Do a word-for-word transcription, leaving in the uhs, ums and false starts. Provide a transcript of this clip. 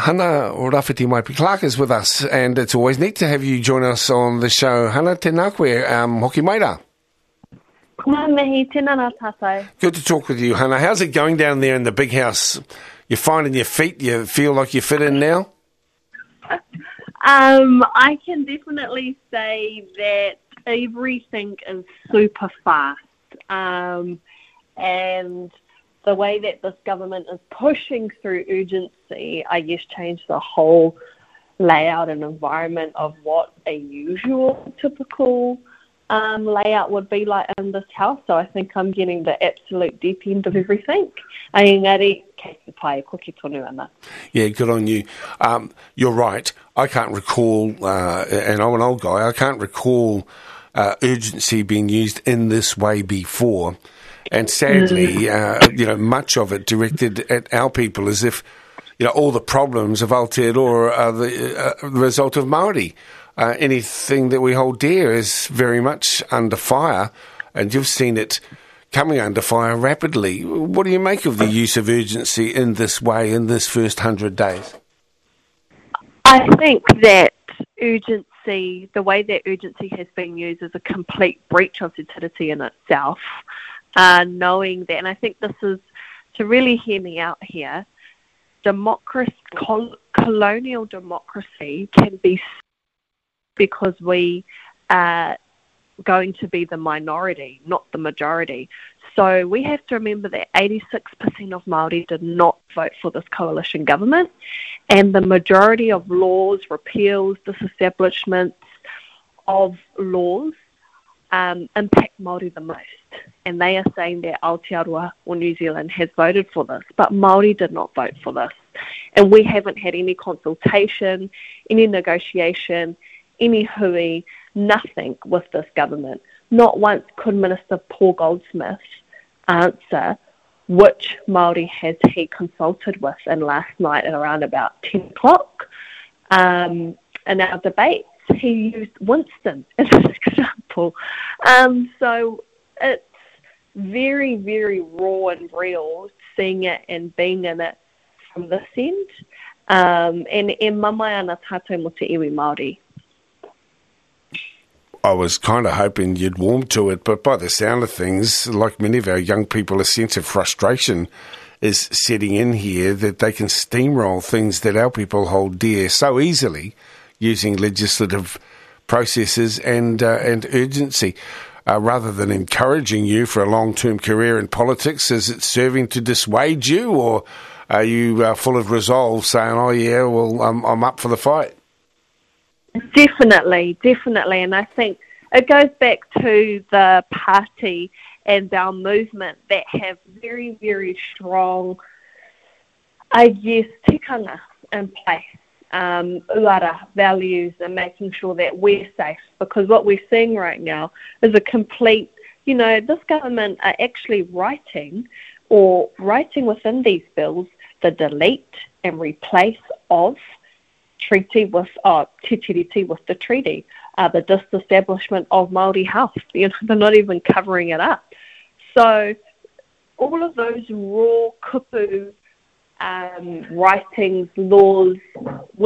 Hana Rafiti Maipi Clark is with us, and it's always neat to have you join us on the show. Hana, tēnā koe, um, hoki maira. Ngā mihi, tēnā nā tātou. Good to talk with you, Hana. How's it going down there in the big house? You're finding your feet? You feel like you fit in now? Um, I can definitely say that everything is super fast. Um, and the way that this government is pushing through urgency, I guess, changed the whole layout and environment of what a usual, typical um, layout would be like in this house. So I think I'm getting the absolute deep end of everything. Engari, kei te pai, ko ki tonu ana. Yeah, good on you. Um, you're right. I can't recall, uh, and I'm an old guy, I can't recall uh, urgency being used in this way before. And sadly, uh, you know, much of it directed at our people, as if, you know, all the problems of Aotearoa are the, uh, the result of Māori. Uh, anything that we hold dear is very much under fire, and you've seen it coming under fire rapidly. What do you make of the use of urgency in this way in this first hundred days? I think that urgency, the way that urgency has been used, is a complete breach of utility in itself. Uh, knowing that, and I think this is, to really hear me out here, democracy, col- colonial democracy can be because we are going to be the minority, not the majority. So we have to remember that eighty-six percent of Māori did not vote for this coalition government, and the majority of laws, repeals, disestablishments of laws um, impact Māori the most. And they are saying that Aotearoa or New Zealand has voted for this, but Māori did not vote for this. And we haven't had any consultation, any negotiation, any hui, nothing with this government. Not once could Minister Paul Goldsmith answer which Māori has he consulted with. And last night at around about ten o'clock, um, in our debates, he used Winston as an example. Um, so it's very, very raw and real, seeing it and being in it from this end. Um, and e mamai ana tātou mo te iwi Māori. I was kind of hoping you'd warm to it, but by the sound of things, like many of our young people, a sense of frustration is setting in here that they can steamroll things that our people hold dear so easily using legislative processes and uh, and urgency. Uh, rather than encouraging you for a long-term career in politics, is it serving to dissuade you, or are you uh, full of resolve saying, oh yeah, well, I'm, I'm up for the fight? Definitely, definitely. And I think it goes back to the party and our movement that have very, very strong, I guess, tikanga in place. Um, uara values and making sure that we're safe, because what we're seeing right now is a complete, you know, this government are actually writing or writing within these bills the delete and replace of treaty with, oh, te tiriti with the treaty, uh, the disestablishment of Māori health. You know, they're not even covering it up. So all of those raw kupu um, writings, laws,